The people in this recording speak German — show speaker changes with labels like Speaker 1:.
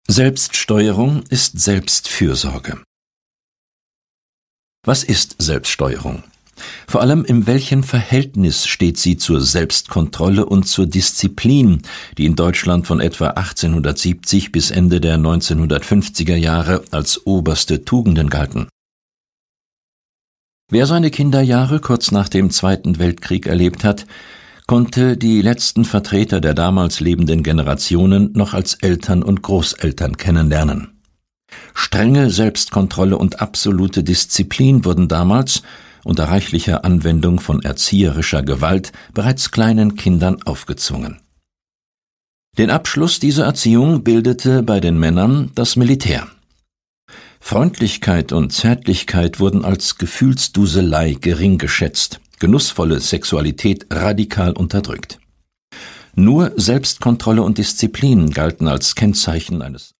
Speaker 1: Selbststeuerung ist Selbstfürsorge. Was ist Selbststeuerung? Vor allem in welchem Verhältnis steht sie zur Selbstkontrolle und zur Disziplin, die in Deutschland von etwa 1870 bis Ende der 1950er Jahre als oberste Tugenden galten? Wer seine Kinderjahre kurz nach dem Zweiten Weltkrieg erlebt hat, konnte die letzten Vertreter der damals lebenden Generationen noch als Eltern und Großeltern kennenlernen. Strenge Selbstkontrolle und absolute Disziplin wurden damals, unter reichlicher Anwendung von erzieherischer Gewalt, bereits kleinen Kindern aufgezwungen. Den Abschluss dieser Erziehung bildete bei den Männern das Militär. Freundlichkeit und Zärtlichkeit wurden als Gefühlsduselei gering geschätzt, genussvolle Sexualität radikal unterdrückt. Nur Selbstkontrolle und Disziplin galten als Kennzeichen eines